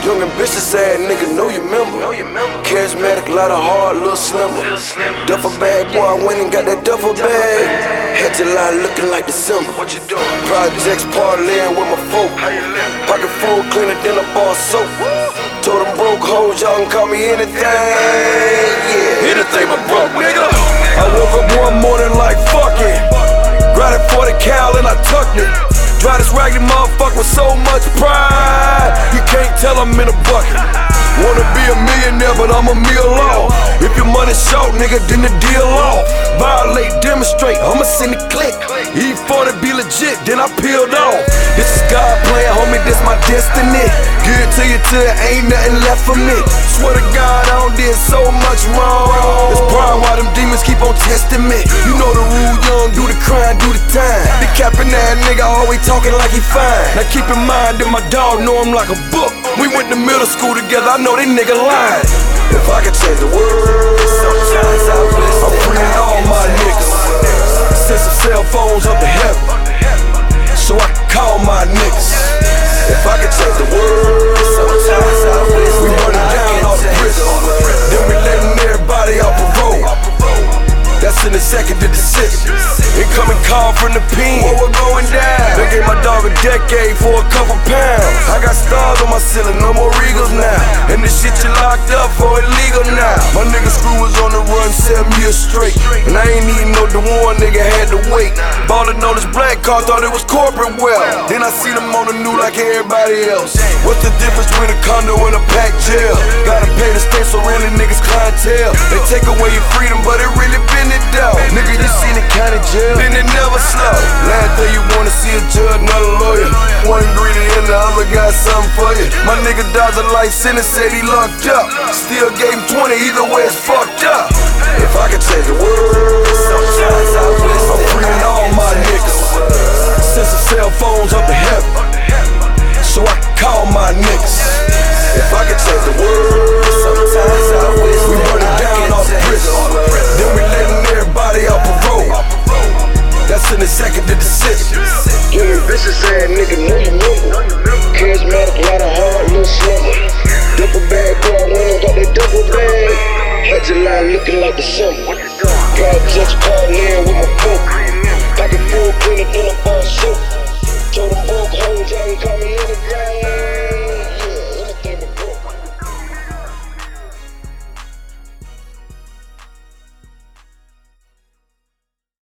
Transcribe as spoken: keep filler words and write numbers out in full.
Young ambitious ass nigga, know you remember. Charismatic, lot of hard, little slimmer. Duffel bag, boy, I went and got that duffel bag. Had your line looking like December. What you doing? Projects parlaying with my folk. Pocket full, cleaner than a bar soap. Told them broke hoes, y'all can call me anything. Yeah, anything but broke, nigga. I woke up one morning like fuck it. Grinded for the cow and I tucked it. Drive this raggedy motherfucker with so much pride, you can't tell I'm in a bucket. Wanna be a millionaire, but I'm a meal off. If your money's short, nigga, then the deal off. Violate, demonstrate, I'ma send a click. E forty be legit, then I peeled off. This is God playing, homie, this my destiny. Give it to you till there ain't nothing left for me. Swear to God, I done did so much wrong. That's probably why them demons keep on testing me. You know the rule, young, do the crime, do the time. The capping that nigga always talking like he fine. Now keep in mind that my dog know him like a book. We went to middle school together, I know they nigga lying. If I could change the world, sometimes I wish I'm freeing all my niggas. Send some cell phones up to heaven, so I can call my niggas. If I could change the world, sometimes I wish we running down all the prison, then we letting everybody off parole. That's in the second of decision. Incoming call from the pen. What we're going down? They gave my dog a decade for a couple pounds. I got stars on my ceiling, no more Regals now. And the shit you locked up for illegal now. My nigga Screw was on the run seven years straight, and I ain't even know the one nigga had to wait. Ballin' on his black car, thought it was corporate wealth. Then I see them on the news like everybody else. What's the difference between a condo and a packed jail? Gotta pay the state, so really niggas clientele. They take away your freedom, but it really been it down. Nigga, you seen the county jail, then it never slow. Last day you wanna see a judge, not a lawyer. One ingredient and the other got something for you. My nigga dodged a life sentence, said he locked up. Still gave him twenty, either way it's fucked up. If I could change the world, sometimes I wish I'm freeing all my niggas. Send some cell phones up to heaven, so I can call my niggas. If I could change the world, sometimes I wish we running down all the prison, then we letting everybody off parole. That's in the second of decision. Young vicious ass nigga, know you remember. Charismatic, lot of hard, little slimmer. Duffel bag, boy, I went and got that duffel bag. Had your line looking like December. Projects parlaying with my folk. Pocket full, cleaner than a